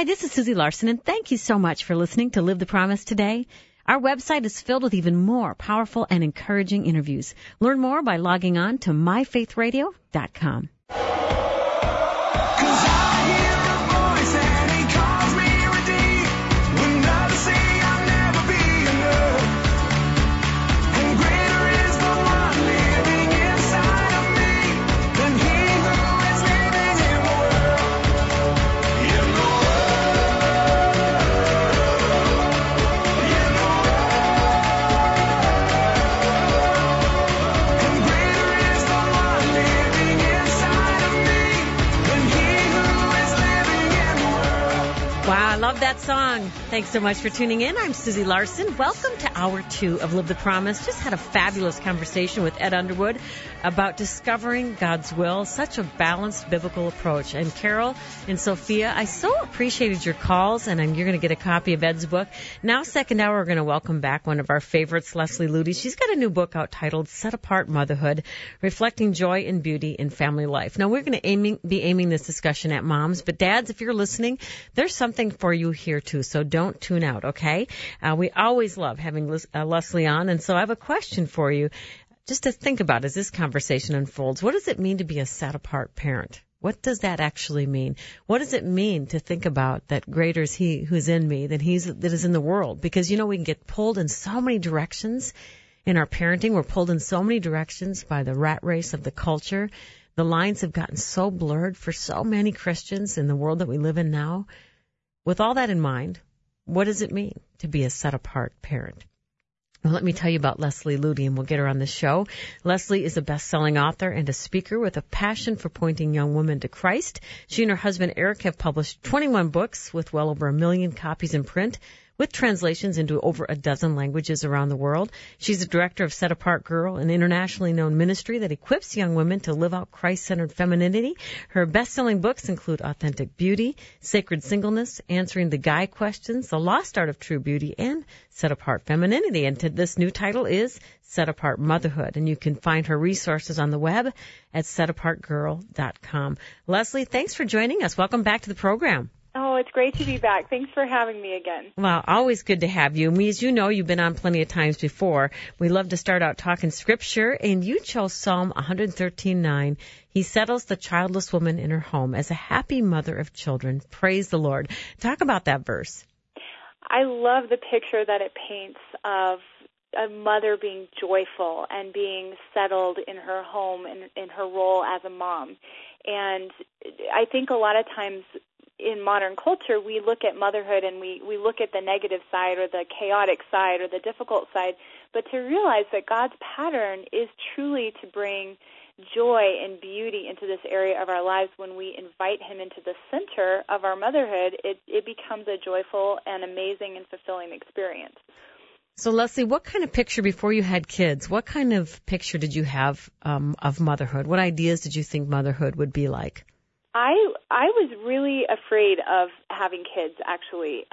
Hi, this is Susie Larson, and thank you so much for listening to Live the Promise today. Our website is filled with even more powerful and encouraging interviews. Learn more by logging on to myfaithradio.com. Wow, I love that song. Thanks so much for tuning in. I'm Susie Larson. Welcome to Hour 2 of Live the Promise. Just had a fabulous conversation with Ed Underwood about discovering God's will, such a balanced biblical approach. And Carol and Sophia, I so appreciated your calls, and you're going to get a copy of Ed's book. Now, second hour, we're going to welcome back one of our favorites, Leslie Ludy. She's got a new book out titled Set Apart Motherhood, Reflecting Joy and Beauty in Family Life. Now, we're going to be aiming this discussion at moms, but dads, if you're listening, there's something for you here too, so don't tune out, okay? We always love having Leslie on, and so I have a question for you just to think about as this conversation unfolds. What does it mean to be a set-apart parent? What does that actually mean? What does it mean to think about that greater is He who is in me than that is in the world? Because, you know, we can get pulled in so many directions in our parenting. We're pulled in so many directions by the rat race of the culture. The lines have gotten so blurred for so many Christians in the world that we live in now. With all that in mind, what does it mean to be a set-apart parent? Well, let me tell you about Leslie Ludy, and we'll get her on the show. Leslie is a best-selling author and a speaker with a passion for pointing young women to Christ. She and her husband, Eric, have published 21 books with well over 1 million copies in print, with translations into over a dozen languages around the world. She's the director of Set Apart Girl, an internationally known ministry that equips young women to live out Christ-centered femininity. Her best-selling books include Authentic Beauty, Sacred Singleness, Answering the Guy Questions, The Lost Art of True Beauty, and Set Apart Femininity. And this new title is Set Apart Motherhood. And you can find her resources on the web at setapartgirl.com. Leslie, thanks for joining us. Welcome back to the program. Oh, it's great to be back. Thanks for having me again. Well, always good to have you. As you know, you've been on plenty of times before. We love to start out talking Scripture, and you chose Psalm 113:9. He settles the childless woman in her home as a happy mother of children. Praise the Lord. Talk about that verse. I love the picture that it paints of a mother being joyful and being settled in her home and in her role as a mom. And I think a lot of times in modern culture, we look at motherhood and we look at the negative side or the chaotic side or the difficult side, but to realize that God's pattern is truly to bring joy and beauty into this area of our lives. When we invite Him into the center of our motherhood, it becomes a joyful and amazing and fulfilling experience. So, Leslie, what kind of picture, before you had kids, what kind of picture did you have of motherhood? What ideas did you think motherhood would be like? I was really afraid of having kids, actually.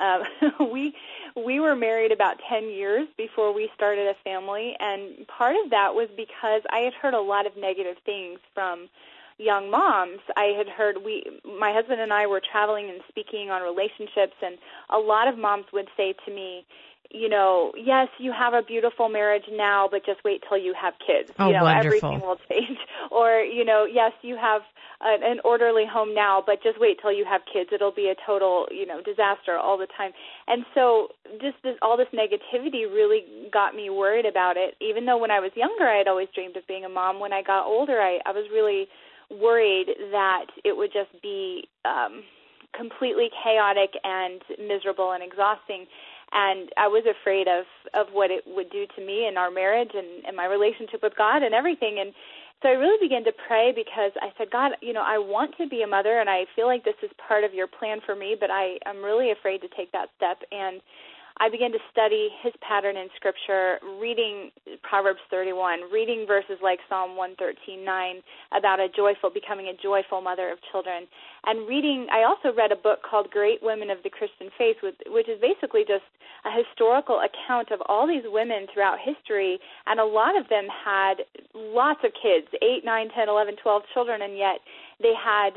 We were married about 10 years before we started a family, and part of that was because I had heard a lot of negative things from young moms. I had heard my husband and I were traveling and speaking on relationships, and a lot of moms would say to me, you know, yes, you have a beautiful marriage now, but just wait till you have kids. Oh, wonderful. Everything will change. Or, yes, you have an orderly home now, but just wait till you have kids. It'll be a total, disaster all the time. And so all this negativity really got me worried about it. Even though when I was younger, I had always dreamed of being a mom. When I got older, I was really worried that it would just be completely chaotic and miserable and exhausting. And I was afraid of what it would do to me and our marriage and my relationship with God and everything. And so I really began to pray, because I said, God, I want to be a mother, and I feel like this is part of your plan for me, but I'm really afraid to take that step. And I began to study His pattern in Scripture, reading Proverbs 31, reading verses like Psalm 113:9 about becoming a joyful mother of children, and I also read a book called Great Women of the Christian Faith, which is basically just a historical account of all these women throughout history, and a lot of them had lots of kids, 8, 9, 10, 11, 12 children, and yet they had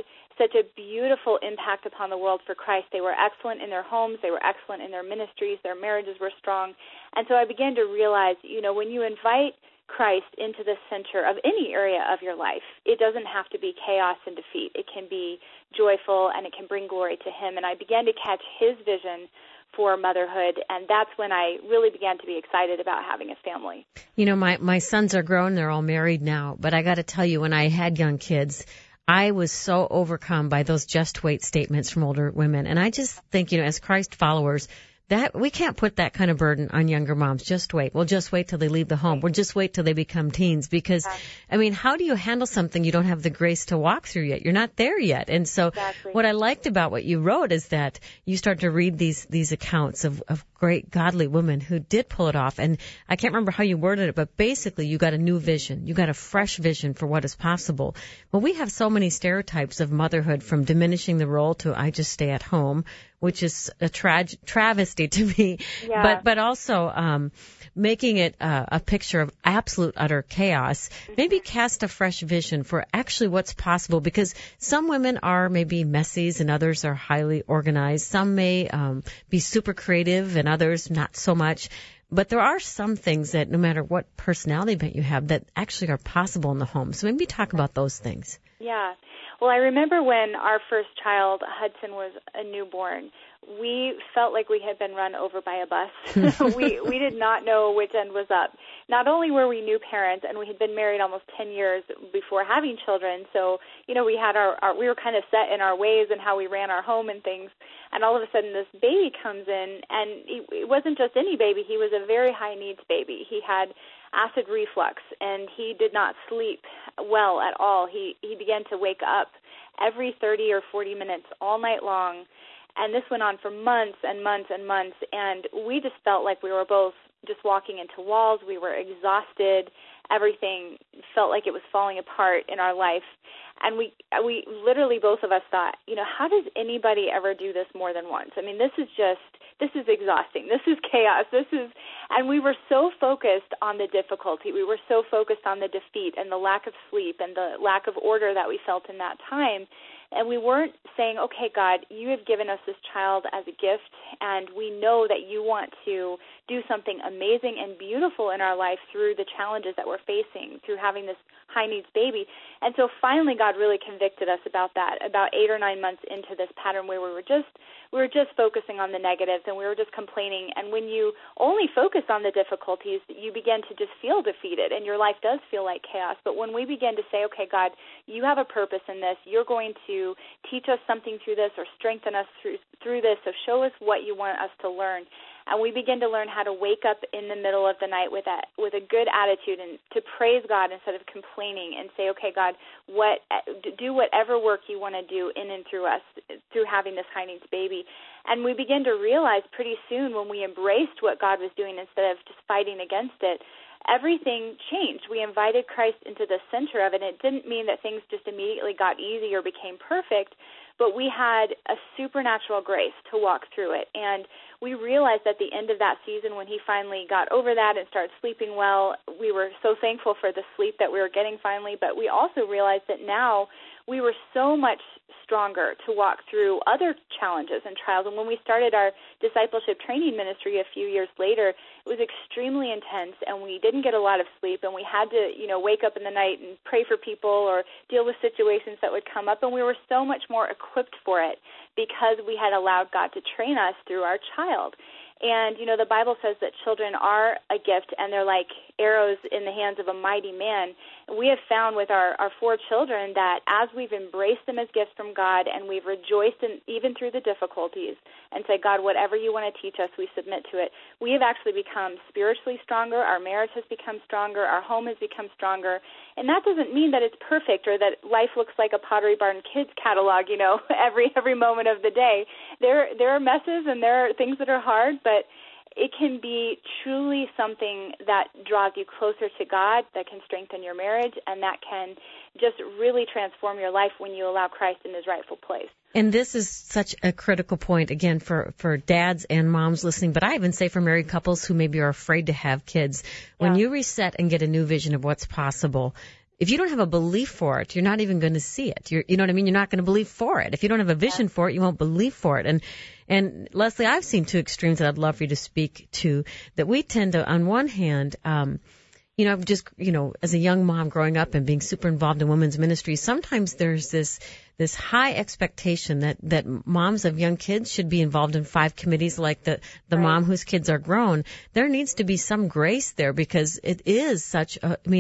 such a beautiful impact upon the world for Christ. They were excellent in their homes. They were excellent in their ministries. Their marriages were strong. And so I began to realize, when you invite Christ into the center of any area of your life, it doesn't have to be chaos and defeat. It can be joyful, and it can bring glory to him. And I began to catch his vision for motherhood, and that's when I really began to be excited about having a family. My sons are grown. They're all married now. But I got to tell you, when I had young kids, I was so overcome by those just wait statements from older women. And I just think, as Christ followers, that we can't put that kind of burden on younger moms. Just wait. We'll just wait till they leave the home. We'll just wait till they become teens, because, how do you handle something you don't have the grace to walk through yet? You're not there yet. And so what I liked about what you wrote is that you start to read these accounts of great godly women who did pull it off. And I can't remember how you worded it, but basically you got a new vision. You got a fresh vision for what is possible. Well, we have so many stereotypes of motherhood, from diminishing the role to I just stay at home, which is a travesty to me, but also making it a picture of absolute utter chaos. Maybe cast a fresh vision for actually what's possible, because some women are maybe messies and others are highly organized. Some may be super creative and others not so much. But there are some things that, no matter what personality bent you have, that actually are possible in the home. So maybe talk about those things. Yeah. Well, I remember when our first child, Hudson, was a newborn, we felt like we had been run over by a bus. We did not know which end was up. Not only were we new parents, and we had been married almost 10 years before having children, so, we had we were kind of set in our ways and how we ran our home and things, and all of a sudden this baby comes in, and it wasn't just any baby. He was a very high-needs baby. He had acid reflux, and he did not sleep well at all. He began to wake up every 30 or 40 minutes all night long, and this went on for months and months and months, and we just felt like we were both just walking into walls. We were exhausted. Everything felt like it was falling apart in our life, and we literally, both of us thought, how does anybody ever do this more than once? I mean, this is exhausting. This is chaos. And we were so focused on the difficulty. We were so focused on the defeat and the lack of sleep and the lack of order that we felt in that time. And we weren't saying, okay, God, you have given us this child as a gift, and we know that you want to do something amazing and beautiful in our life through the challenges that we're facing, through having this high-needs baby. And so finally God really convicted us about that, about 8 or 9 months into this pattern where we were just focusing on the negatives, and we were just complaining. And when you only focus on the difficulties, you begin to just feel defeated, and your life does feel like chaos. But when we begin to say, okay, God, you have a purpose in this. You're going to teach us something through this, or strengthen us through this, so show us what you want us to learn. And we begin to learn how to wake up in the middle of the night with a good attitude, and to praise God instead of complaining, and say, okay, God, do whatever work you want to do in and through us, through having this high-needs baby. And we begin to realize pretty soon, when we embraced what God was doing instead of just fighting against it, everything changed. We invited Christ into the center of it. And it didn't mean that things just immediately got easy or became perfect, but we had a supernatural grace to walk through it. And we realized at the end of that season, when he finally got over that and started sleeping well, we were so thankful for the sleep that we were getting finally, but we also realized that now we were so much stronger to walk through other challenges and trials. And when we started our discipleship training ministry a few years later, it was extremely intense, and we didn't get a lot of sleep, and we had to, wake up in the night and pray for people or deal with situations that would come up, and we were so much more equipped for it because we had allowed God to train us through our child. And, the Bible says that children are a gift, and they're like arrows in the hands of a mighty man. And we have found with our 4 children that as we've embraced them as gifts from God, and we've rejoiced even through the difficulties, and said, God, whatever you want to teach us, we submit to it, we have actually become spiritually stronger. Our marriage has become stronger. Our home has become stronger. And that doesn't mean that it's perfect, or that life looks like a Pottery Barn Kids catalog, every moment of the day. There are messes, and there are things that are hard, but it can be truly something that draws you closer to God, that can strengthen your marriage, and that can just really transform your life when you allow Christ in his rightful place. And this is such a critical point, again, for dads and moms listening, but I even say for married couples who maybe are afraid to have kids. When you reset and get a new vision of what's possible, if you don't have a belief for it, you're not even going to see it. You know what I mean? You're not going to believe for it. If you don't have a vision for it, you won't believe for it. And Leslie, I've seen two extremes that I'd love for you to speak to, that we tend to, on one hand, as a young mom growing up and being super involved in women's ministry, sometimes there's this high expectation that moms of young kids should be involved in 5 committees like the right. mom whose kids are grown. There needs to be some grace there, because it is such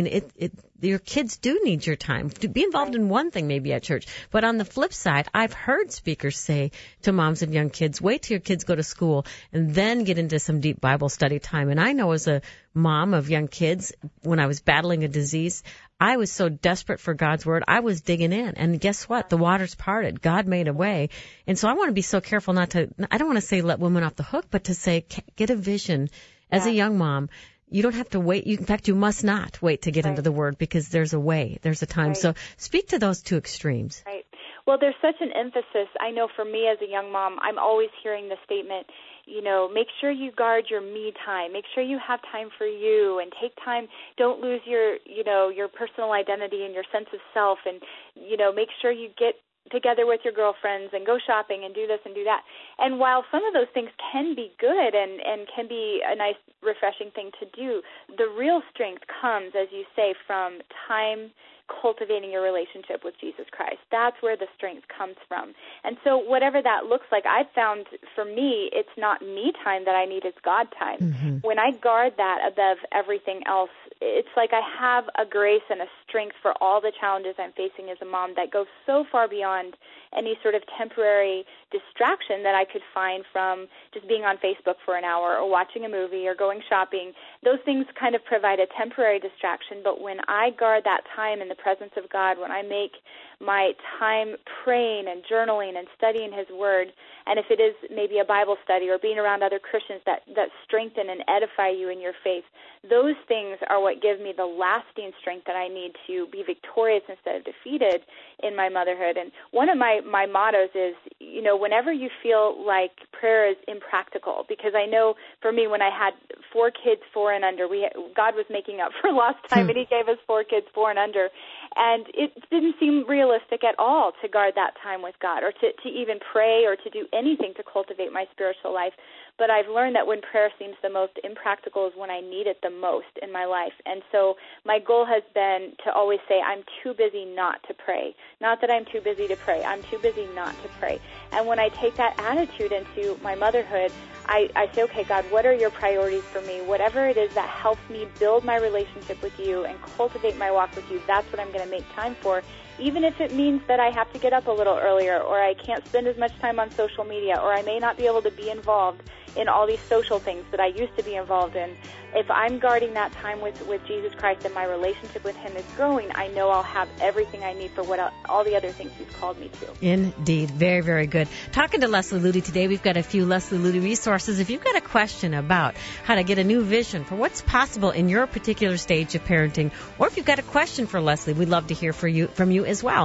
your kids do need your time to be involved in one thing, maybe at church. But on the flip side, I've heard speakers say to moms of young kids, wait till your kids go to school and then get into some deep Bible study time. And I know as a mom of young kids, when I was battling a disease, I was so desperate for God's word, I was digging in. And guess what? The waters parted. God made a way. And so I want to be so careful I don't want to say let women off the hook, but to say get a vision as a young mom. You don't have to wait. In fact, you must not wait to get into the word, because there's a way, there's a time. Right. So speak to those two extremes. Right. Well, there's such an emphasis. I know for me as a young mom, I'm always hearing the statement, make sure you guard your me time. Make sure you have time for you, and take time. Don't lose your personal identity and your sense of self, and, make sure you get together with your girlfriends and go shopping and do this and do that. And while some of those things can be good and can be a nice, refreshing thing to do, the real strength comes, as you say, from time cultivating your relationship with Jesus Christ. That's where the strength comes from. And so whatever that looks like, I've found for me, it's not me time that I need, it's God time. Mm-hmm. When I guard that above everything else, it's like I have a grace and a strength for all the challenges I'm facing as a mom that goes so far beyond any sort of temporary distraction that I could find from just being on Facebook for an hour or watching a movie or going shopping. Those things kind of provide a temporary distraction, but when I guard that time in the presence of God, when I make my time praying and journaling and studying His Word, and if it is maybe a Bible study or being around other Christians that strengthen and edify you in your faith, those things are what give me the lasting strength that I need to be victorious instead of defeated in my motherhood. And one of my mottos is, whenever you feel like prayer is impractical, because I know for me when I had 4 kids 4 and under, God was making up for lost time, and He gave us 4 kids 4 and under, and it didn't seem realistic at all to guard that time with God or to even pray or to do anything to cultivate my spiritual life. But I've learned that when prayer seems the most impractical is when I need it the most in my life. And so my goal has been to always say, I'm too busy not to pray. Not that I'm too busy to pray. I'm too busy not to pray. And when I take that attitude into my motherhood, I say, okay, God, what are your priorities for me? Whatever it is that helps me build my relationship with you and cultivate my walk with you, that's what I'm going to make time for, even if it means that I have to get up a little earlier, or I can't spend as much time on social media, or I may not be able to be involved in all these social things that I used to be involved in. If I'm guarding that time with Jesus Christ and my relationship with Him is growing, I know I'll have everything I need for all the other things He's called me to. Indeed. Very, very good. Talking to Leslie Ludy today, we've got a few Leslie Ludy resources. If you've got a question about how to get a new vision for what's possible in your particular stage of parenting, or if you've got a question for Leslie, we'd love to hear from you as well.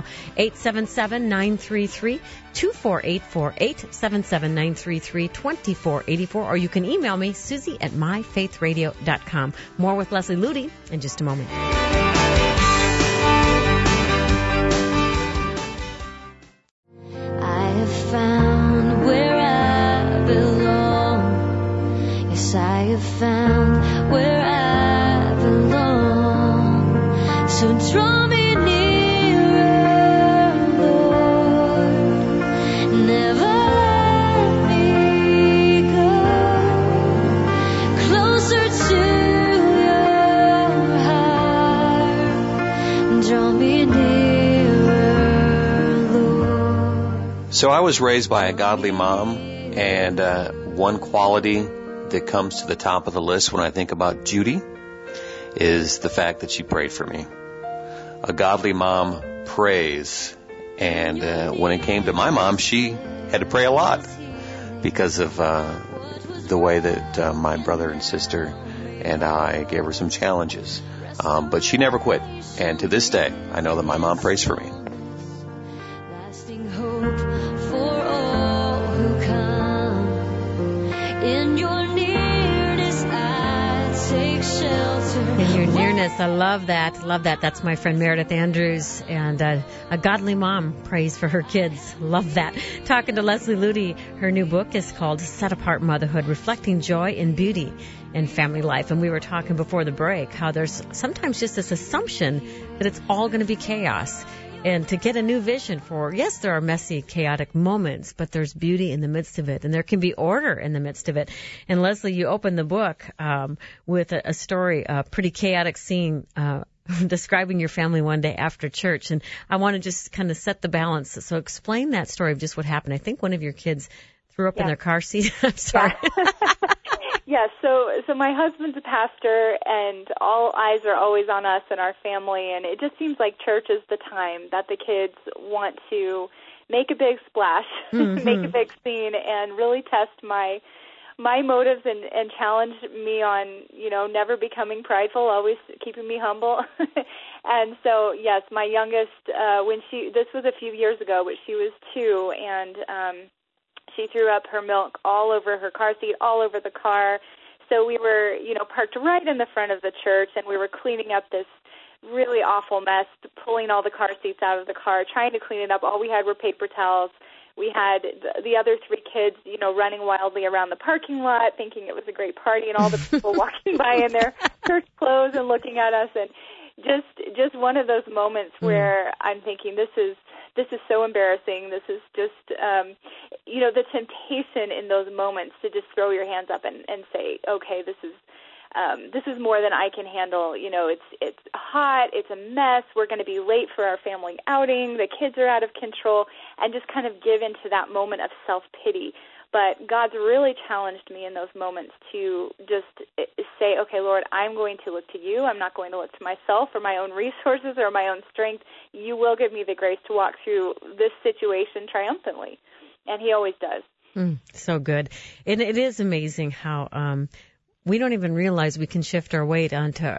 877-933-2484, 877-933-2484, or you can email me, Susie@myfaithradio.com. More with Leslie Ludy in just a moment. I have found where I belong. Yes, I have found where I belong. So draw me nearer, Lord. Never let me go. Closer to your heart. Draw me nearer, Lord. So I was raised by a godly mom, and one quality that comes to the top of the list when I think about Judy is the fact that she prayed for me. A godly mom prays, and when it came to my mom, she had to pray a lot because of the way that my brother and sister and I gave her some challenges. But she never quit, and to this day, I know that my mom prays for me. Lasting hope for all who come. In your nearness, I take shelter. In your nearness, Yes, I love that. Love that. That's my friend Meredith Andrews, and a godly mom prays for her kids. Love that. Talking to Leslie Ludy. Her new book is called Set Apart Motherhood, Reflecting Joy and Beauty in Family Life. And we were talking before the break how there's sometimes just this assumption that it's all going to be chaos. And to get a new vision for, yes, there are messy, chaotic moments, but there's beauty in the midst of it, and there can be order in the midst of it. And Leslie, you opened the book with a story, a pretty chaotic scene describing your family one day after church. And I want to just kind of set the balance. So explain that story of just what happened. I think one of your kids threw up in their car seat. I'm sorry. Yes, so my husband's a pastor, and all eyes are always on us and our family, and it just seems like church is the time that the kids want to make a big splash, make a big scene, and really test my motives and challenge me on, never becoming prideful, always keeping me humble. And so, yes, my youngest, this was a few years ago, but she was 2, and she threw up her milk all over her car seat, all over the car. So we were, parked right in the front of the church, and we were cleaning up this really awful mess, pulling all the car seats out of the car, trying to clean it up. All we had were paper towels. We had the other 3 kids, running wildly around the parking lot, thinking it was a great party, and all the people walking by in their church clothes and looking at us. And just one of those moments where I'm thinking, this is so embarrassing. This is just, the temptation in those moments to just throw your hands up and say, okay, this is more than I can handle. It's hot. It's a mess. We're going to be late for our family outing. The kids are out of control, and just kind of give into that moment of self-pity. But God's really challenged me in those moments to just say, okay, Lord, I'm going to look to you. I'm not going to look to myself or my own resources or my own strength. You will give me the grace to walk through this situation triumphantly. And he always does. So good. And it is amazing how we don't even realize we can shift our weight onto,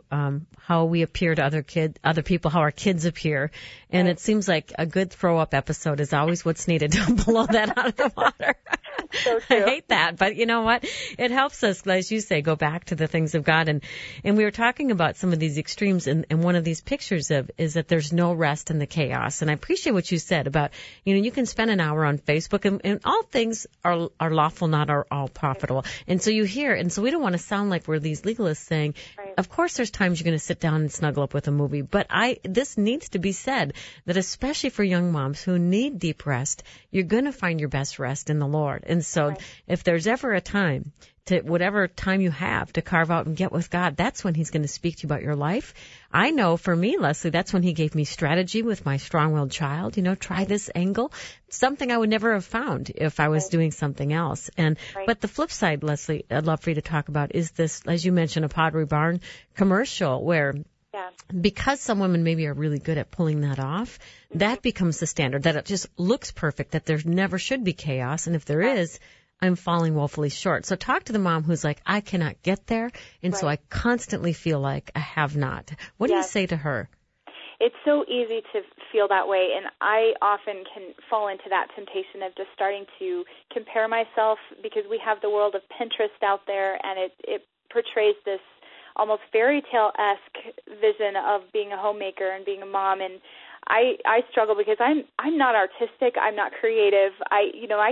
how we appear to other people, how our kids appear. And It seems like a good throw-up episode is always what's needed to blow that out of the water. So true. I hate that, but you know what? It helps us, as you say, go back to the things of God. And we were talking about some of these extremes, and one of these pictures is that there's no rest in the chaos. And I appreciate what you said about, you can spend an hour on Facebook, and all things are lawful, not are all profitable. And so you hear, and so we don't want to sound like we're these legalists saying, of course there's times you're going to sit down and snuggle up with a movie, but this needs to be said, that especially for young moms who need deep rest, you're going to find your best rest in the Lord. And so if there's ever a time, to whatever time you have to carve out and get with God, that's when he's going to speak to you about your life. I know for me, Leslie, that's when he gave me strategy with my strong-willed child. Try this angle, something I would never have found if I was doing something else. But the flip side, Leslie, I'd love for you to talk about is this, as you mentioned, a Pottery Barn commercial where because some women maybe are really good at pulling that off, that becomes the standard, that it just looks perfect, that there never should be chaos. And if there is, I'm falling woefully short. So talk to the mom who's like, I cannot get there, and so I constantly feel like I have not. What do you say to her? It's so easy to feel that way, and I often can fall into that temptation of just starting to compare myself, because we have the world of Pinterest out there, and it portrays this almost fairy tale-esque vision of being a homemaker and being a mom. And I struggle because I'm not artistic, I'm not creative. I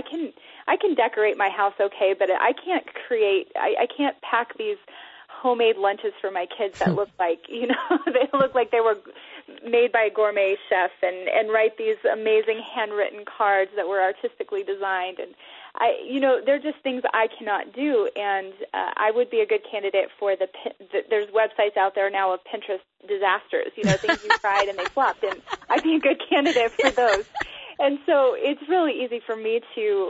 can decorate my house okay, but I can't create. I can't pack these homemade lunches for my kids that look like, they look like they were made by a gourmet chef, and write these amazing handwritten cards that were artistically designed. And they're just things I cannot do, and I would be a good candidate for there's websites out there now of Pinterest disasters, things you tried and they flopped, and I'd be a good candidate for those. And so it's really easy for me to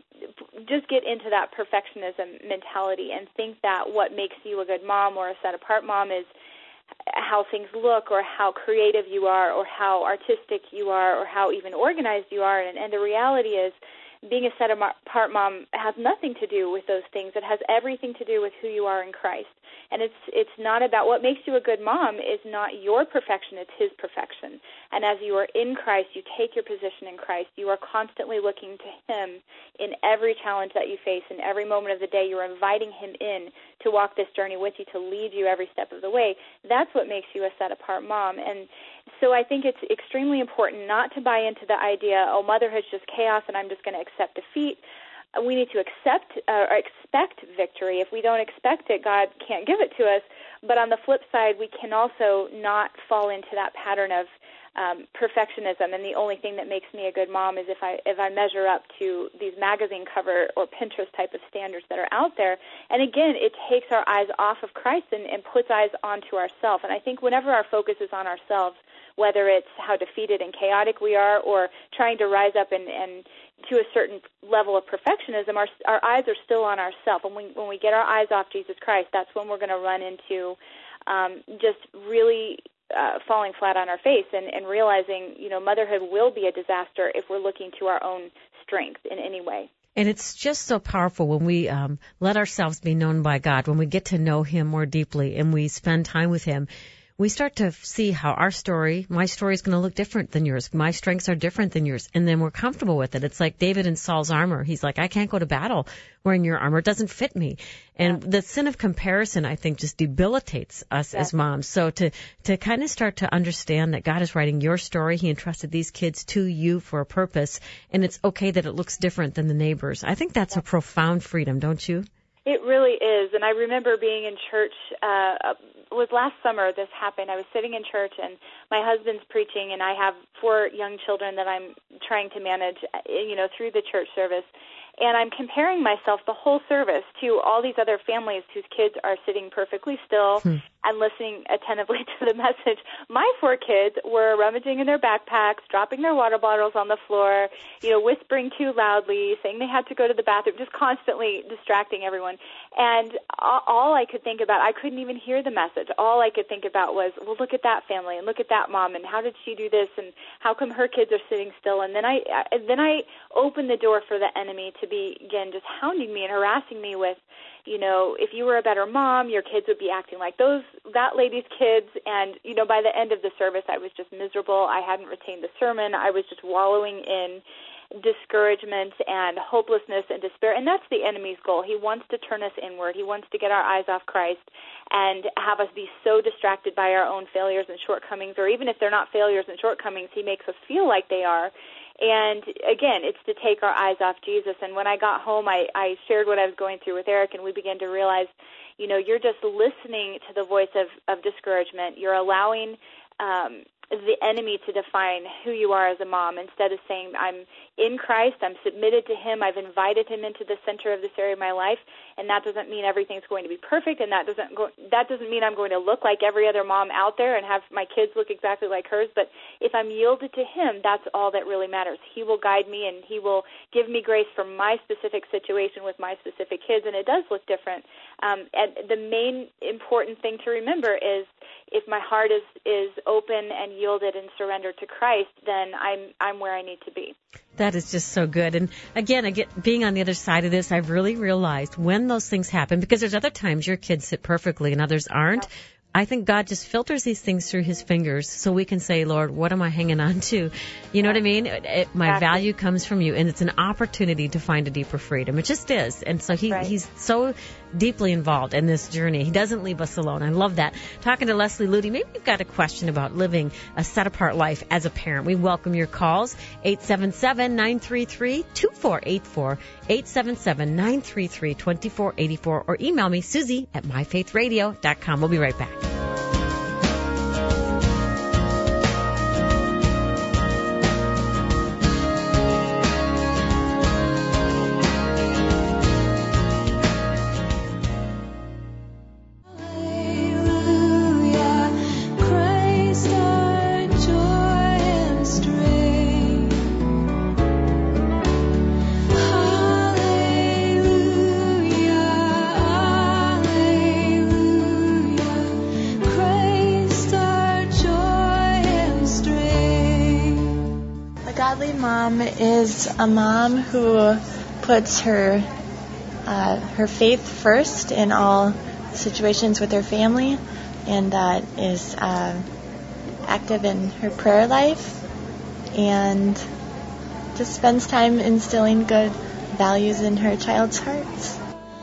just get into that perfectionism mentality and think that what makes you a good mom or a set-apart mom is how things look, or how creative you are, or how artistic you are, or how even organized you are. And the reality is being a set-apart mom has nothing to do with those things. It has everything to do with who you are in Christ. And it's not about what makes you a good mom is not your perfection, it's his perfection. And as you are in Christ, you take your position in Christ. You are constantly looking to him in every challenge that you face. In every moment of the day, you're inviting him in to walk this journey with you, to lead you every step of the way. That's what makes you a set-apart mom. And so I think it's extremely important not to buy into the idea, oh, motherhood's just chaos and I'm just going to accept defeat. We need to expect victory. If we don't expect it, God can't give it to us. But on the flip side, we can also not fall into that pattern of perfectionism. And the only thing that makes me a good mom is if I measure up to these magazine cover or Pinterest type of standards that are out there. And again, it takes our eyes off of Christ and puts eyes onto ourselves. And I think whenever our focus is on ourselves, whether it's how defeated and chaotic we are or trying to rise up and to a certain level of perfectionism, our eyes are still on ourselves. And when we get our eyes off Jesus Christ, that's when we're going to run into just really falling flat on our face and realizing, motherhood will be a disaster if we're looking to our own strength in any way. And it's just so powerful when we let ourselves be known by God, when we get to know him more deeply and we spend time with him. We start to see how my story is going to look different than yours. My strengths are different than yours. And then we're comfortable with it. It's like David in Saul's armor. He's like, I can't go to battle wearing your armor. It doesn't fit me. And the sin of comparison, I think, just debilitates us as moms. So to kind of start to understand that God is writing your story. He entrusted these kids to you for a purpose. And it's okay that it looks different than the neighbors. I think that's a profound freedom, don't you? It really is. And I remember being in church, it was last summer this happened. I was sitting in church and my husband's preaching and I have 4 young children that I'm trying to manage, through the church service. And I'm comparing myself the whole service to all these other families whose kids are sitting perfectly still and listening attentively to the message. My 4 kids were rummaging in their backpacks, dropping their water bottles on the floor, whispering too loudly, saying they had to go to the bathroom, just constantly distracting everyone. And all I could think about, I couldn't even hear the message. All I could think about was, well, look at that family and look at that mom and how did she do this and how come her kids are sitting still? And then I opened the door for the enemy to begin just hounding me and harassing me with, if you were a better mom, your kids would be acting like that lady's kids. And, by the end of the service, I was just miserable. I hadn't retained the sermon. I was just wallowing in discouragement and hopelessness and despair. And that's the enemy's goal. He wants to turn us inward. He wants to get our eyes off Christ and have us be so distracted by our own failures and shortcomings, or even if they're not failures and shortcomings, he makes us feel like they are. And again, it's to take our eyes off Jesus. And when I got home, I shared what I was going through with Eric, and we began to realize, you're just listening to the voice of discouragement. You're allowing the enemy to define who you are as a mom instead of saying, I'm in Christ, I'm submitted to him, I've invited him into the center of this area of my life, and that doesn't mean everything's going to be perfect, and that doesn't mean I'm going to look like every other mom out there and have my kids look exactly like hers, but if I'm yielded to him, that's all that really matters. He will guide me, and he will give me grace for my specific situation with my specific kids, and it does look different. And the main important thing to remember is if my heart is open and yielded and surrendered to Christ, then I'm where I need to be. That is just so good. And again, being on the other side of this, I've really realized when those things happen, because there's other times your kids sit perfectly and others aren't. I think God just filters these things through his fingers so we can say, Lord, what am I hanging on to? You know what I mean? My value comes from you, and it's an opportunity to find a deeper freedom. It just is. And so he's so deeply involved in this journey. He doesn't leave us alone. I love that. Talking to Leslie Ludy, maybe you've got a question about living a set-apart life as a parent. We welcome your calls, 877-933-2484, 877-933-2484, or email me, Susie at myfaithradio.com. We'll be right back. is a mom who puts her faith first in all situations with her family, and that is active in her prayer life, and just spends time instilling good values in her child's hearts.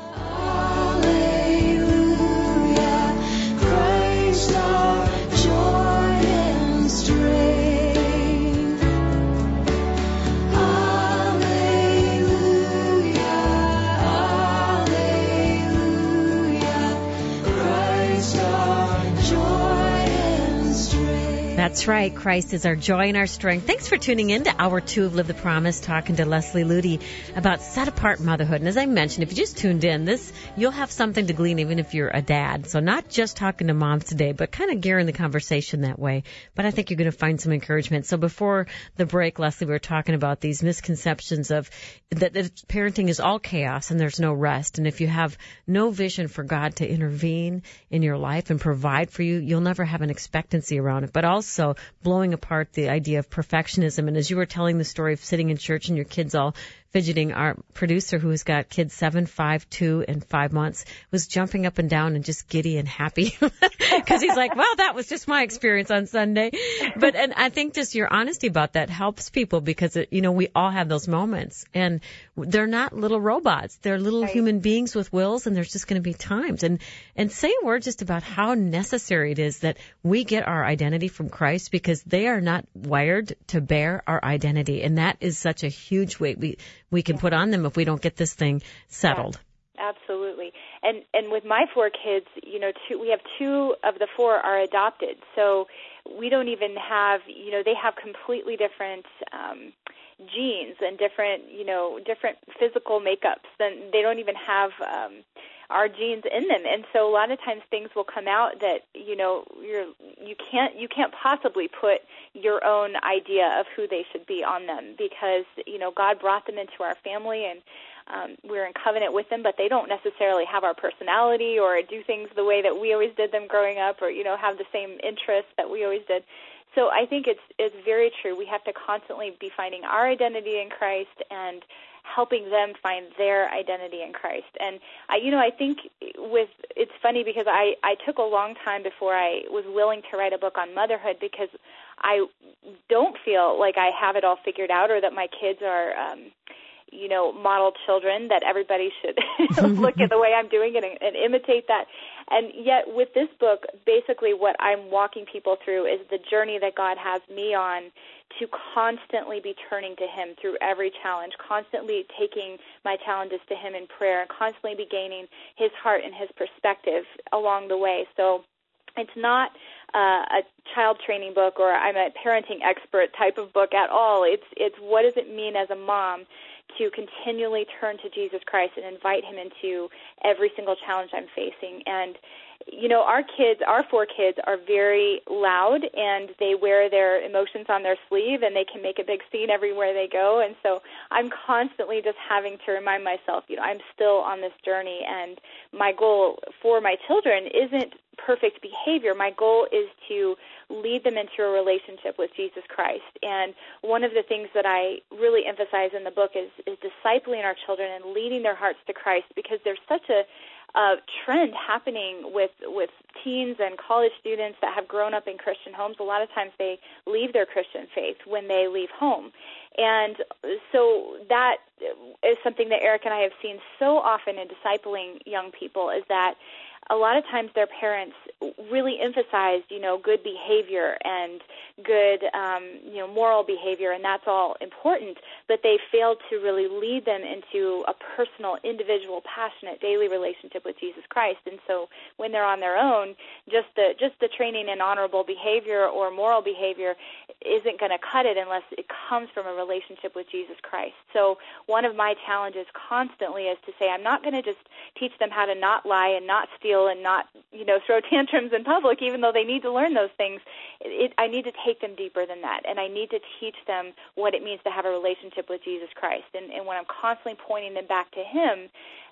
That's right. Christ is our joy and our strength. Thanks for tuning in to Hour 2 of Live the Promise, talking to Leslie Ludy about set-apart motherhood. And as I mentioned, if you just tuned in, you'll have something to glean even if you're a dad. So not just talking to moms today, but kind of gearing the conversation that way. But I think you're going to find some encouragement. So before the break, Leslie, we were talking about these misconceptions of that parenting is all chaos and there's no rest. And if you have no vision for God to intervene in your life and provide for you, you'll never have an expectancy around it. But also blowing apart the idea of perfectionism. And as you were telling the story of sitting in church and your kids all fidgeting, our producer, who has got kids 7, 5, 2, and 5 months, was jumping up and down and just giddy and happy because he's like, well, that was just my experience on Sunday. And I think just your honesty about that helps people because, we all have those moments. And they're not little robots. They're little human beings with wills, and there's just going to be times. And say a word just about how necessary it is that we get our identity from Christ, because they are not wired to bear our identity. And that is such a huge weight we can put on them if we don't get this thing settled. Yeah, absolutely. And with my 4 kids, we have 2 of the 4 are adopted. So we don't even have, they have completely different genes and different physical makeups. Then they don't even have our genes in them. And so a lot of times things will come out that, you can't possibly put your own idea of who they should be on them because, God brought them into our family and we're in covenant with them, but they don't necessarily have our personality or do things the way that we always did them growing up or, have the same interests that we always did. So I think it's very true. We have to constantly be finding our identity in Christ and helping them find their identity in Christ. And I think it's funny because I took a long time before I was willing to write a book on motherhood because I don't feel like I have it all figured out or that my kids are model children, that everybody should look at the way I'm doing it and imitate that. And yet with this book, basically what I'm walking people through is the journey that God has me on to constantly be turning to Him through every challenge, constantly taking my challenges to Him in prayer, and constantly be gaining His heart and His perspective along the way. So it's not a child training book or I'm a parenting expert type of book at all. It's what does it mean as a mom to continually turn to Jesus Christ and invite Him into every single challenge I'm facing. And, our 4 kids are very loud and they wear their emotions on their sleeve and they can make a big scene everywhere they go. And so I'm constantly just having to remind myself, I'm still on this journey, and my goal for my children isn't perfect behavior. My goal is to lead them into a relationship with Jesus Christ. And one of the things that I really emphasize in the book is discipling our children and leading their hearts to Christ, because there's such a trend happening with teens and college students that have grown up in Christian homes. A lot of times they leave their Christian faith when they leave home. And so that is something that Eric and I have seen so often in discipling young people, is that a lot of times their parents really emphasized, good behavior and good, moral behavior, and that's all important, but they failed to really lead them into a personal, individual, passionate, daily relationship with Jesus Christ. And so when they're on their own, just the training in honorable behavior or moral behavior isn't going to cut it unless it comes from a relationship with Jesus Christ. So one of my challenges constantly is to say, I'm not going to just teach them how to not lie and not steal and not, throw tantrums in public, even though they need to learn those things. I need to take them deeper than that, and I need to teach them what it means to have a relationship with Jesus Christ. And when I'm constantly pointing them back to Him,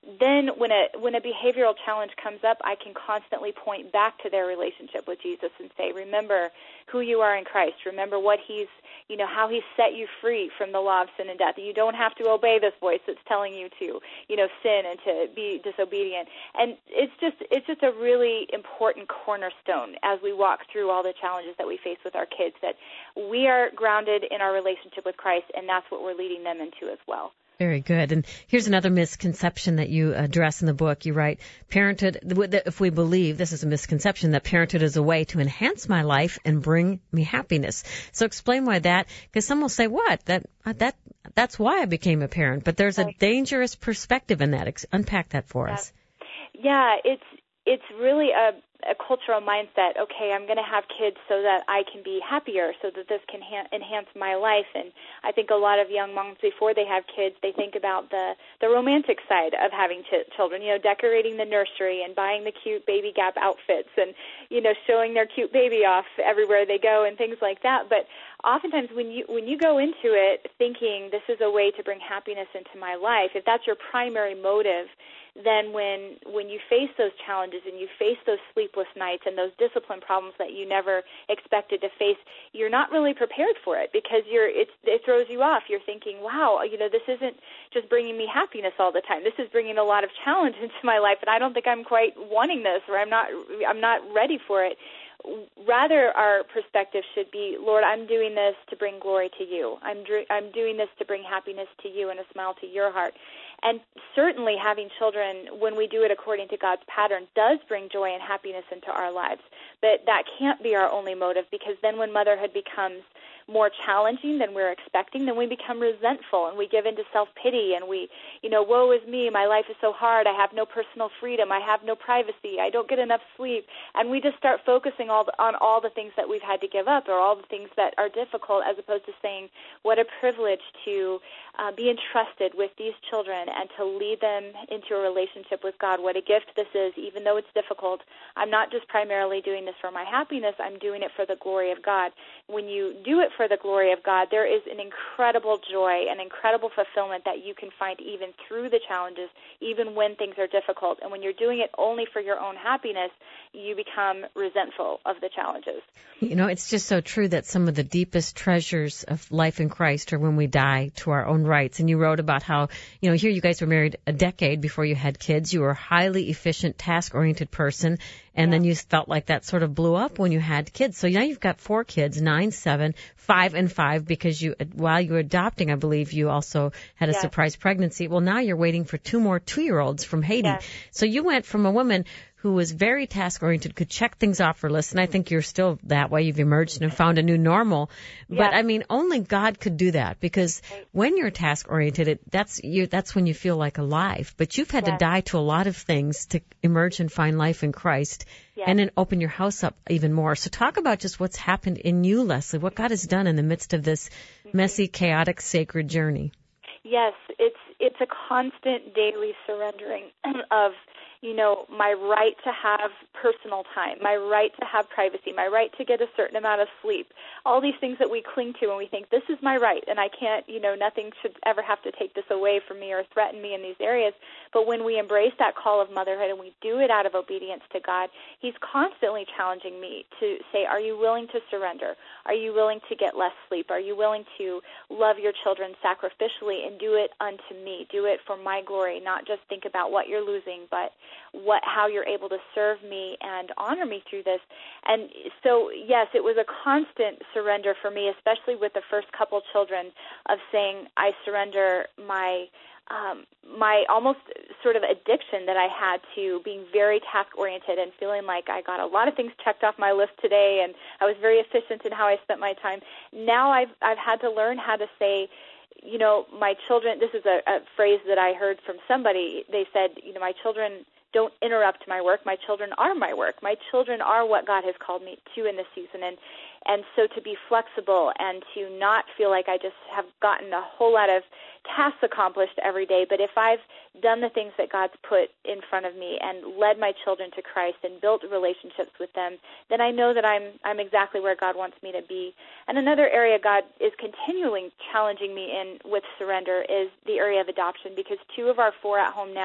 then when a behavioral challenge comes up, I can constantly point back to their relationship with Jesus and say, remember who you are in Christ. Remember what He's, how He's set you free from the law of sin and death. You don't have to obey this voice that's telling you to, sin and to be disobedient. And it's just a really important cornerstone as we walk through all the challenges that we face with our kids, that we are grounded in our relationship with Christ, and that's what we're leading them into as well. Very good. And here's another misconception that you address in the book. You write, parenthood, if we believe, this is a misconception, that parenthood is a way to enhance my life and bring me happiness. So explain why that, because some will say, what? That's why I became a parent. But there's a dangerous perspective in that. Unpack that for us. Yeah, it's really a cultural mindset. Okay, I'm going to have kids so that I can be happier, so that this can enhance my life. And I think a lot of young moms, before they have kids, they think about the romantic side of having children, decorating the nursery and buying the cute Baby Gap outfits and, showing their cute baby off everywhere they go and things like that. But oftentimes when you go into it thinking this is a way to bring happiness into my life, if that's your primary motive, then when you face those challenges and you face those sleepless nights and those discipline problems that you never expected to face, you're not really prepared for it, because it throws you off. You're thinking, wow, this isn't just bringing me happiness all the time. This is bringing a lot of challenge into my life, and I don't think I'm quite wanting this, or I'm not ready for it. Rather, our perspective should be, Lord, I'm doing this to bring glory to you. I'm doing this to bring happiness to you and a smile to your heart. And certainly having children, when we do it according to God's pattern, does bring joy and happiness into our lives. But that can't be our only motive, because then when motherhood becomes more challenging than we're expecting, then we become resentful and we give into self-pity and we, woe is me, my life is so hard, I have no personal freedom, I have no privacy, I don't get enough sleep, and we just start focusing on all the things that we've had to give up, or all the things that are difficult, as opposed to saying, what a privilege to be entrusted with these children and to lead them into a relationship with God. What a gift this is, even though it's difficult. I'm not just primarily doing this for my happiness, I'm doing it for the glory of God. When you do it for the glory of God, there is an incredible joy, an incredible fulfillment that you can find even through the challenges, even when things are difficult. And when you're doing it only for your own happiness, you become resentful of the challenges. It's just so true that some of the deepest treasures of life in Christ are when we die to our own rights. And you wrote about how, here you guys were married a decade before you had kids. You were a highly efficient, task-oriented person. And then you felt like that sort of blew up when you had kids. So now you've got 4 kids, 9, 7, 5, and 5, because while you were adopting, I believe you also had a surprise pregnancy. Well, now you're waiting for 2 more 2-year-olds from Haiti. Yes. So you went from a woman who was very task-oriented, could check things off her list, and I think you're still that way. You've emerged and found a new normal. But, only God could do that, because when you're task-oriented, that's when you feel like alive. But you've had to die to a lot of things to emerge and find life in Christ, and then open your house up even more. So talk about just what's happened in you, Leslie, what God has done in the midst of this messy, chaotic, sacred journey. Yes, it's a constant daily surrendering of my right to have personal time, my right to have privacy, my right to get a certain amount of sleep, all these things that we cling to and we think, this is my right, and I can't, nothing should ever have to take this away from me or threaten me in these areas. But when we embrace that call of motherhood and we do it out of obedience to God, He's constantly challenging me to say, are you willing to surrender? Are you willing to get less sleep? Are you willing to love your children sacrificially and do it unto me? Do it for my glory, not just think about what you're losing, but how you're able to serve me and honor me through this. And so, yes, it was a constant surrender for me, especially with the first couple children, of saying, I surrender my almost sort of addiction that I had to being very task-oriented and feeling like I got a lot of things checked off my list today, and I was very efficient in how I spent my time. Now I've had to learn how to say, my children, this is a phrase that I heard from somebody. They said, my children don't interrupt my work. My children are my work. My children are what God has called me to in this season. And so to be flexible and to not feel like I just have gotten a whole lot of tasks accomplished every day, but if I've done the things that God's put in front of me and led my children to Christ and built relationships with them, then I know that I'm exactly where God wants me to be. And another area God is continually challenging me in with surrender is the area of adoption, because 2 of our 4 at home now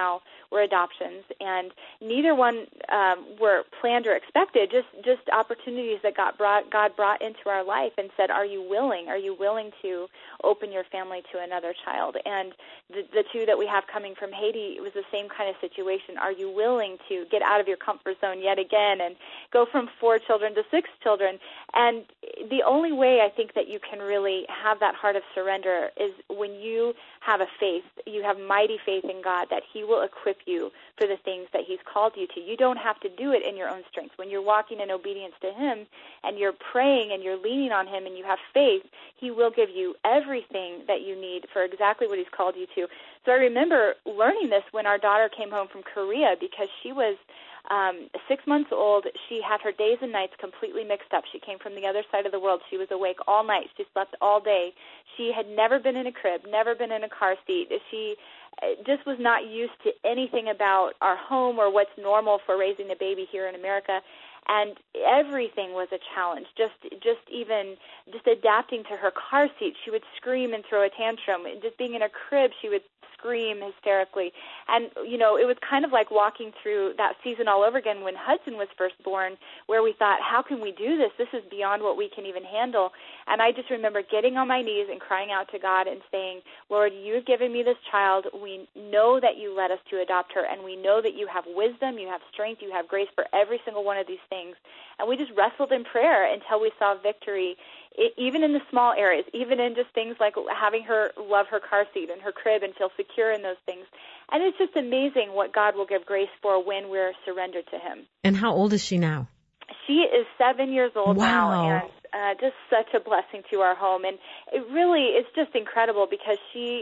were adoptions, and neither one were planned or expected, just opportunities that God brought into our life and said, are you willing to open your family to another child? And the two that we have coming from Haiti, it was the same kind of situation. Are you willing to get out of your comfort zone yet again and go from 4 children to 6 children? And the only way I think that you can really have that heart of surrender is when you have a faith, you have mighty faith in God that He will equip you for the things that He's called you to. You don't have to do it in your own strength. When you're walking in obedience to Him and you're praying and you're leaning on Him and you have faith, He will give you everything that you need for exactly what He's called you to. So I remember learning this when our daughter came home from Korea, because she was 6 months old. She had her days and nights completely mixed up. She came from the other side of the world. She was awake all night. She slept all day. She had never been in a crib, never been in a car seat. She just was not used to anything about our home or what's normal for raising a baby here in America. And everything was a challenge. Just adapting to her car seat, she would scream and throw a tantrum. Just being in a crib, she would scream hysterically. And, it was kind of like walking through that season all over again when Hudson was first born, where we thought, how can we do this? This is beyond what we can even handle. And I just remember getting on my knees and crying out to God and saying, Lord, you've given me this child. We know that you led us to adopt her, and we know that you have wisdom, you have strength, you have grace for every single one of these things. And we just wrestled in prayer until we saw victory, even in the small areas, even in just things like having her love her car seat and her crib and feel secure in those things. And it's just amazing what God will give grace for when we're surrendered to Him. And how old is she now? She is 7 years old Wow. now, and just such a blessing to our home. And it really is just incredible because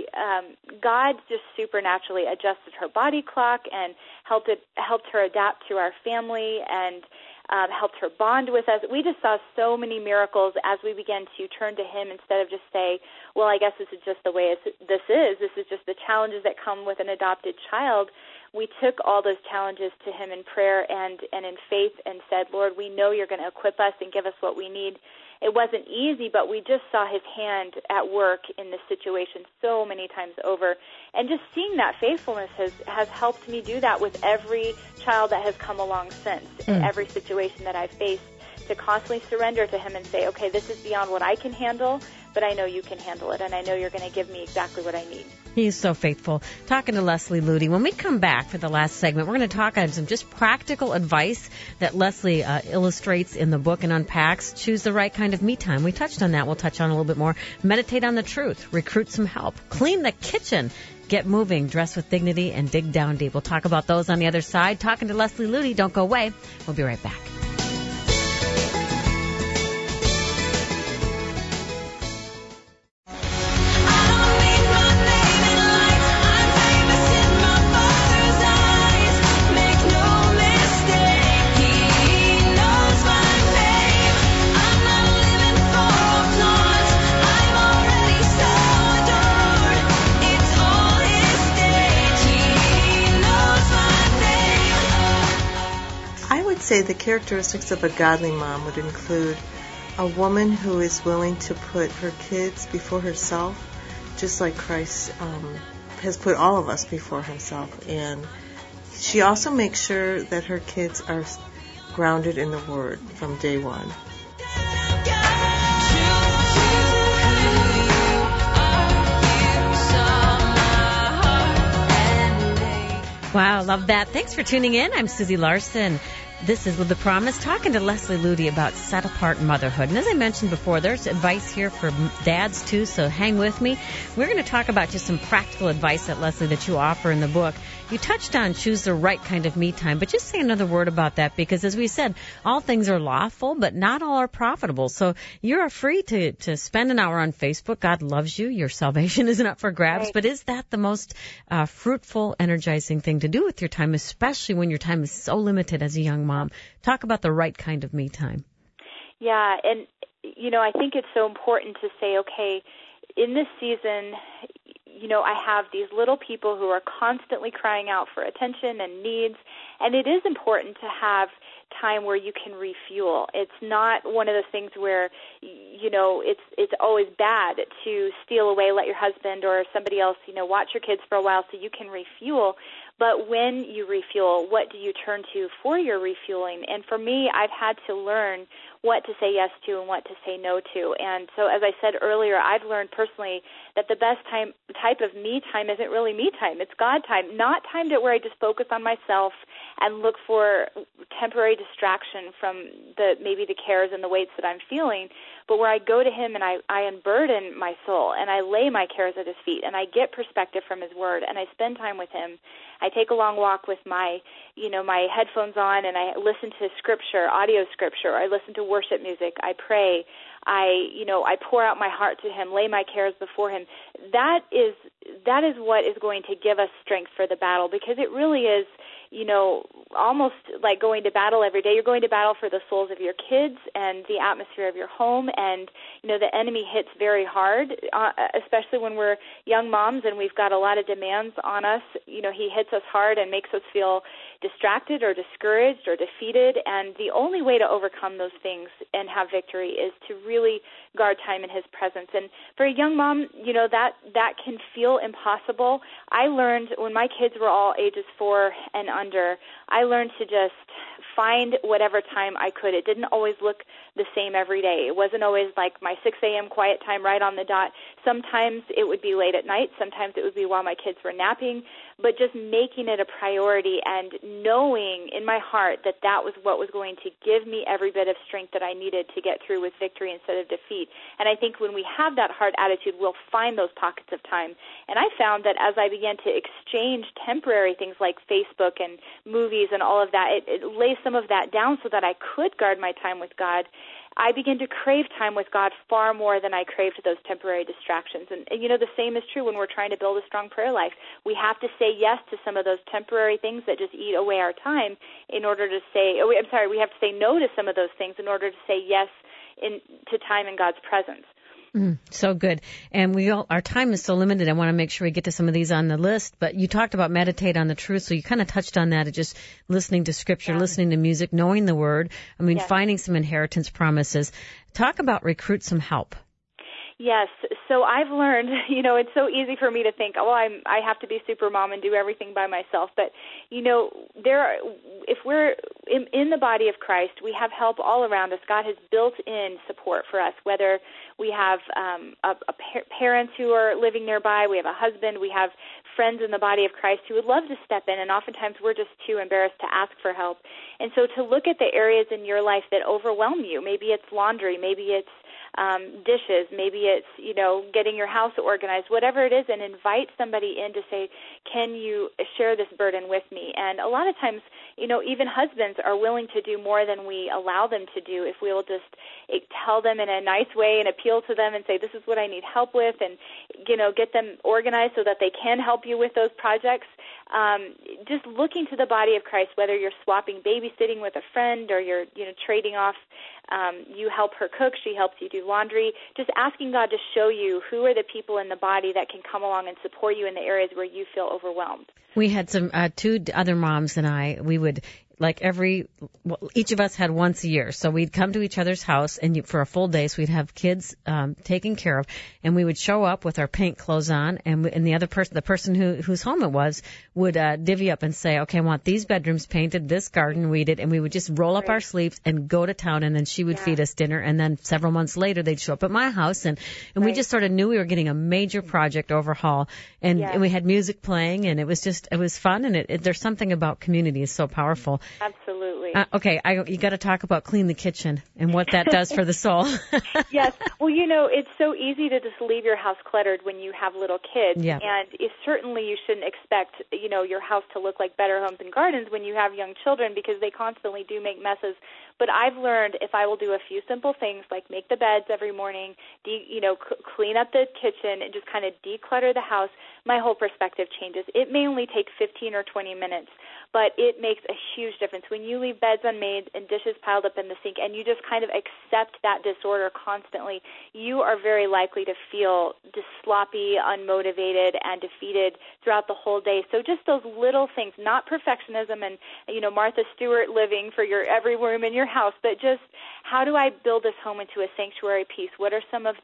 God just supernaturally adjusted her body clock and helped her adapt to our family and helped her bond with us. We just saw so many miracles as we began to turn to Him instead of just say, well, I guess this is just the way this is just the challenges that come with an adopted child. We took all those challenges to Him in prayer and in faith and said, Lord, we know you're going to equip us and give us what we need. It wasn't easy, but we just saw His hand at work in this situation so many times over. And just seeing that faithfulness has helped me do that with every child that has come along since, in every situation that I've faced, to constantly surrender to Him and say, okay, this is beyond what I can handle, but I know you can handle it, and I know you're going to give me exactly what I need. He's so faithful. Talking to Leslie Ludy. When we come back for the last segment, we're going to talk on some just practical advice that Leslie illustrates in the book and unpacks. Choose the right kind of me time. We touched on that. We'll touch on a little bit more. Meditate on the truth. Recruit some help. Clean the kitchen. Get moving. Dress with dignity and dig down deep. We'll talk about those on the other side. Talking to Leslie Ludy. Don't go away. We'll be right back. Say the characteristics of a godly mom would include a woman who is willing to put her kids before herself, just like Christ has put all of us before Himself. And she also makes sure that her kids are grounded in the Word from day one. Wow, love that. Thanks for tuning in. I'm Susie Larson. This is With the Promise, talking to Leslie Ludy about set-apart motherhood. And as I mentioned before, there's advice here for dads, too, so hang with me. We're going to talk about just some practical advice that, Leslie, that you offer in the book. You touched on choose the right kind of me time, but just say another word about that, because as we said, all things are lawful, but not all are profitable. So you're free to spend an hour on Facebook. God loves you. Your salvation isn't up for grabs, right. But is that the most fruitful, energizing thing to do with your time, especially when your time is so limited as a young mom? Talk about the right kind of me time. Yeah, and, I think it's so important to say, okay, in this season, I have these little people who are constantly crying out for attention and needs, and it is important to have time where you can refuel. It's not one of those things where, it's always bad to steal away, let your husband or somebody else, watch your kids for a while so you can refuel. But when you refuel, what do you turn to for your refueling? And for me, I've had to learn what to say yes to and what to say no to. And so, as I said earlier, I've learned personally that the best type of me time isn't really me time. It's God time, not time where I just focus on myself and look for temporary distraction from maybe the cares and the weights that I'm feeling, but where I go to Him and I unburden my soul and I lay my cares at His feet and I get perspective from His Word and I spend time with Him. I take a long walk with my headphones on and I listen to scripture, audio scripture. I listen to worship music. I pray. I pour out my heart to Him, lay my cares before Him. That is what is going to give us strength for the battle, because it really is, almost like going to battle every day. You're going to battle for the souls of your kids and the atmosphere of your home, and the enemy hits very hard, especially when we're young moms and we've got a lot of demands on us. He hits us hard and makes us feel distracted or discouraged or defeated, and the only way to overcome those things and have victory is to really guard time in His presence. And for a young mom, that can feel impossible. I learned when my kids were all ages 4 and under, I learned to just find whatever time I could. It didn't always look the same every day. It wasn't always like my 6 a.m. quiet time right on the dot. Sometimes it would be late at night. Sometimes it would be while my kids were napping. But just making it a priority and knowing in my heart that was what was going to give me every bit of strength that I needed to get through with victory instead of defeat. And I think when we have that heart attitude, we'll find those pockets of time. And I found that as I began to exchange temporary things like Facebook and movies and all of that, it lays some of that down so that I could guard my time with God. I began to crave time with God far more than I craved those temporary distractions. And the same is true when we're trying to build a strong prayer life. We have to say yes to some of those temporary things that just eat away our time in order to we have to say no to some of those things in order to say yes to time in God's presence. So good. And our time is so limited. I want to make sure we get to some of these on the list. But you talked about meditate on the truth, so you kind of touched on that, just listening to scripture, listening to music, knowing the word. Finding some inheritance promises. Talk about recruit some help. Yes. So I've learned, it's so easy for me to think, I have to be super mom and do everything by myself. But, if we're in the body of Christ, we have help all around us. God has built in support for us, whether we have parents who are living nearby, we have a husband, we have friends in the body of Christ who would love to step in, and oftentimes we're just too embarrassed to ask for help. And so to look at the areas in your life that overwhelm you, maybe it's laundry, maybe it's dishes, maybe it's, getting your house organized, whatever it is, and invite somebody in to say, can you share this burden with me? And a lot of times, even husbands are willing to do more than we allow them to do if we will just tell them in a nice way and appeal to them and say, this is what I need help with, and, get them organized so that they can help you with those projects. Just looking to the body of Christ, whether you're swapping babysitting with a friend or you're, trading off, you help her cook, she helps you do laundry, just asking God to show you who are the people in the body that can come along and support you in the areas where you feel overwhelmed. We had some 2 other moms and we would each of us had once a year. So we'd come to each other's house and for a full day, so we'd have kids taken care of, and we would show up with our paint clothes on, and the other person, the person whose home it was, would divvy up and say, okay, I want these bedrooms painted, this garden weeded, and we would just roll up our sleeves and go to town, and then she would feed us dinner, and then several months later they'd show up at my house, and we just sort of knew we were getting a major project overhaul, and we had music playing, and it was fun, and there's something about community is so powerful. Absolutely. Okay, you got to talk about clean the kitchen and what that does for the soul. Yes. Well, it's so easy to just leave your house cluttered when you have little kids. Yeah. And certainly you shouldn't expect, your house to look like Better Homes and Gardens when you have young children, because they constantly do make messes. But I've learned if I will do a few simple things like make the beds every morning, clean up the kitchen, and just kind of declutter the house, my whole perspective changes. It may only take 15 or 20 minutes, but it makes a huge difference. When you leave beds unmade and dishes piled up in the sink and you just kind of accept that disorder constantly, you are very likely to feel just sloppy, unmotivated, and defeated throughout the whole day. So just those little things, not perfectionism and, Martha Stewart living for your every room in your house, but just how do I build this home into a sanctuary piece? What are some of the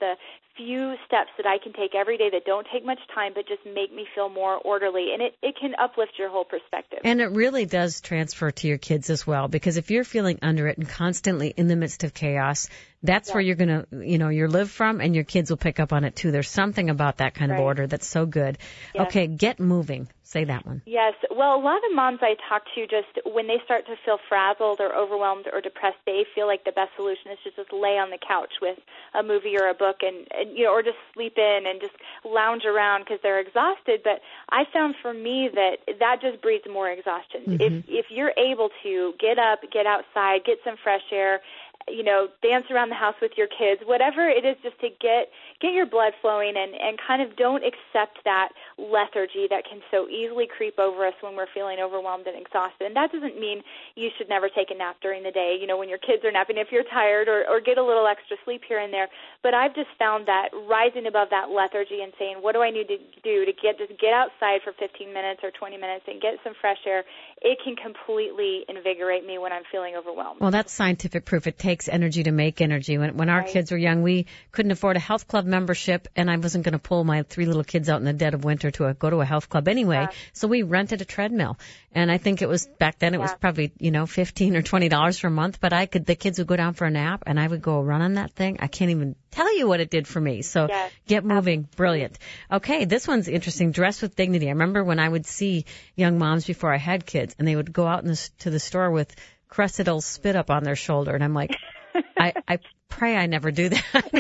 few steps that I can take every day that don't take much time but just make me feel more orderly. And it can uplift your whole perspective. And it really does transfer to your kids as well, because if you're feeling under it and constantly in the midst of chaos, that's where you're going to, you live from, and your kids will pick up on it too. There's something about that kind of order that's so good. Yes. Okay, get moving. Say that one. Yes. Well, a lot of moms I talk to, just when they start to feel frazzled or overwhelmed or depressed, they feel like the best solution is to just lay on the couch with a movie or a book and or just sleep in and just lounge around because they're exhausted. But I found for me that just breeds more exhaustion. Mm-hmm. If you're able to get up, get outside, get some fresh air, dance around the house with your kids, whatever it is, just to get your blood flowing and kind of don't accept that lethargy that can so easily creep over us when we're feeling overwhelmed and exhausted. And that doesn't mean you should never take a nap during the day, when your kids are napping, if you're tired, or get a little extra sleep here and there. But I've just found that rising above that lethargy and saying, what do I need to do to get outside for 15 minutes or 20 minutes and get some fresh air, it can completely invigorate me when I'm feeling overwhelmed. Well, that's scientific proof. It takes energy to make energy. When our kids were young, we couldn't afford a health club membership, and I wasn't going to pull my 3 little kids out in the dead of winter to go to a health club anyway. So we rented a treadmill, and I think it was back then it was probably $15 or $20 for a month. But the kids would go down for a nap, and I would go run on that thing. I can't even tell you what it did for me. So get moving, brilliant. Okay, this one's interesting. Dress with dignity. I remember when I would see young moms before I had kids, and they would go out to the store with crusted old spit up on their shoulder, and I'm like, I pray I never do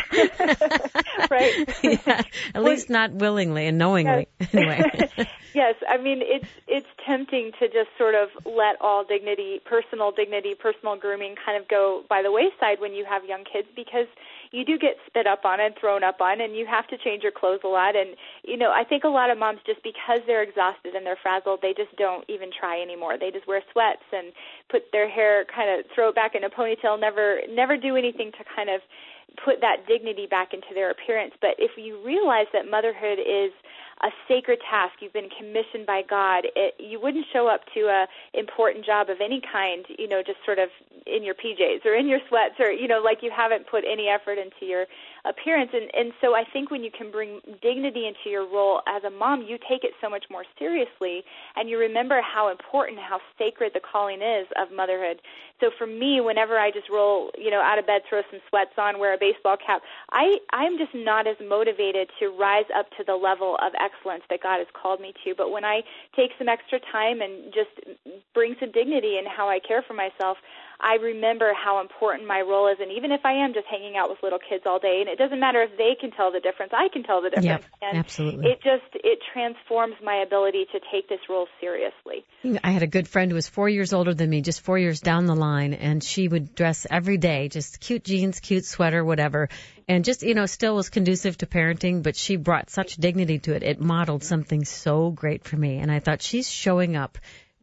that. Right. Yeah, at least not willingly and knowingly. Yes. Anyway. Yes, I mean, it's tempting to just sort of let all dignity, personal grooming kind of go by the wayside when you have young kids, because you do get spit up on and thrown up on, and you have to change your clothes a lot. And, I think a lot of moms, just because they're exhausted and they're frazzled, they just don't even try anymore. They just wear sweats and put their hair, kind of throw it back in a ponytail, never do anything to kind of put that dignity back into their appearance. But if you realize that motherhood is a sacred task, you've been commissioned by God, you wouldn't show up to a important job of any kind, just sort of in your PJs or in your sweats, or, like you haven't put any effort into your appearance. And so I think when you can bring dignity into your role as a mom, you take it so much more seriously, and you remember how important, how sacred the calling is of motherhood. So for me, whenever I just roll, out of bed, throw some sweats on, wear a baseball cap, I'm just not as motivated to rise up to the level of excellence that God has called me to. But when I take some extra time and just bring some dignity in how I care for myself, I remember how important my role is. And even if I am just hanging out with little kids all day, and it doesn't matter if they can tell the difference, I can tell the difference. Yep, and absolutely. It transforms my ability to take this role seriously. I had a good friend who was 4 years older than me, just 4 years down the line, and she would dress every day, just cute jeans, cute sweater, whatever, and just, still was conducive to parenting, but she brought such dignity to it. It modeled something so great for me, and I thought, she's showing up,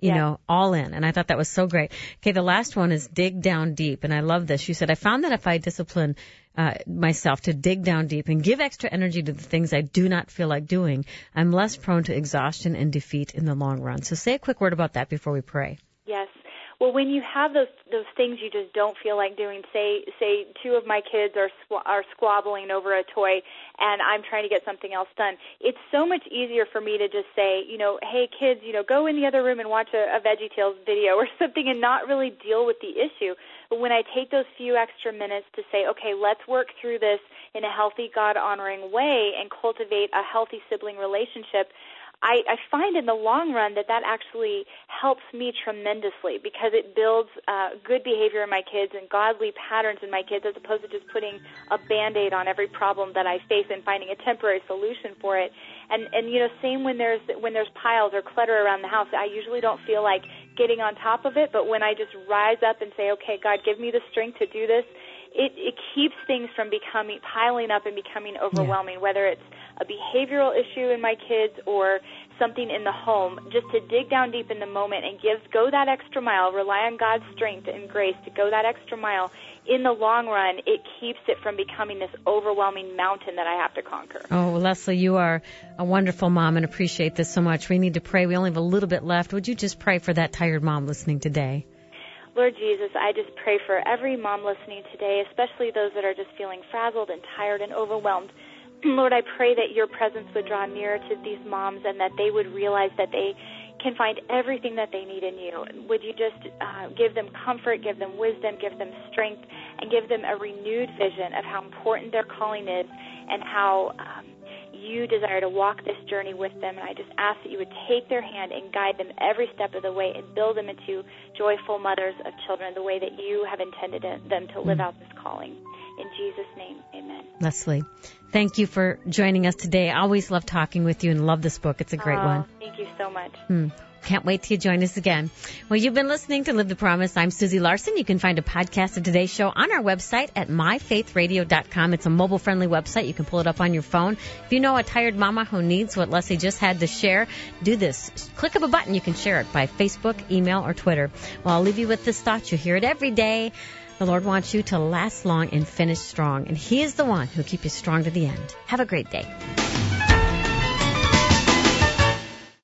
all in. And I thought that was so great. Okay, the last one is dig down deep. And I love this. You said, I found that if I discipline myself to dig down deep and give extra energy to the things I do not feel like doing, I'm less prone to exhaustion and defeat in the long run. So say a quick word about that before we pray. Yes. Well, when you have those things you just don't feel like doing, say 2 of my kids are squabbling over a toy, and I'm trying to get something else done, it's so much easier for me to just say, hey kids, go in the other room and watch a VeggieTales video or something, and not really deal with the issue. But when I take those few extra minutes to say, okay, let's work through this in a healthy, God-honoring way and cultivate a healthy sibling relationship, I find in the long run that actually helps me tremendously, because it builds good behavior in my kids and godly patterns in my kids, as opposed to just putting a Band-Aid on every problem that I face and finding a temporary solution for it. And same when there's piles or clutter around the house, I usually don't feel like getting on top of it, but when I just rise up and say, okay, God, give me the strength to do this, it keeps things from piling up and becoming overwhelming, whether it's a behavioral issue in my kids or something in the home. Just to dig down deep in the moment and go that extra mile, rely on God's strength and grace to go that extra mile. In the long run, it keeps it from becoming this overwhelming mountain that I have to conquer. Oh, well, Leslie, you are a wonderful mom and appreciate this so much. We need to pray. We only have a little bit left. Would you just pray for that tired mom listening today? Lord Jesus, I just pray for every mom listening today, especially those that are just feeling frazzled and tired and overwhelmed. Lord, I pray that your presence would draw nearer to these moms and that they would realize that they can find everything that they need in you. Would you just give them comfort, give them wisdom, give them strength, and give them a renewed vision of how important their calling is and how you desire to walk this journey with them. And I just ask that you would take their hand and guide them every step of the way and build them into joyful mothers of children the way that you have intended them to live out this calling. In Jesus' name, amen. Leslie, thank you for joining us today. I always love talking with you and love this book. It's a great one. Thank you so much. Can't wait till you join us again. Well, you've been listening to Live the Promise. I'm Susie Larson. You can find a podcast of today's show on our website at myfaithradio.com. It's a mobile-friendly website. You can pull it up on your phone. If you know a tired mama who needs what Leslie just had to share, do this. Click of a button. You can share it by Facebook, email, or Twitter. Well, I'll leave you with this thought. You hear it every day. The Lord wants you to last long and finish strong, and He is the one who will keep you strong to the end. Have a great day.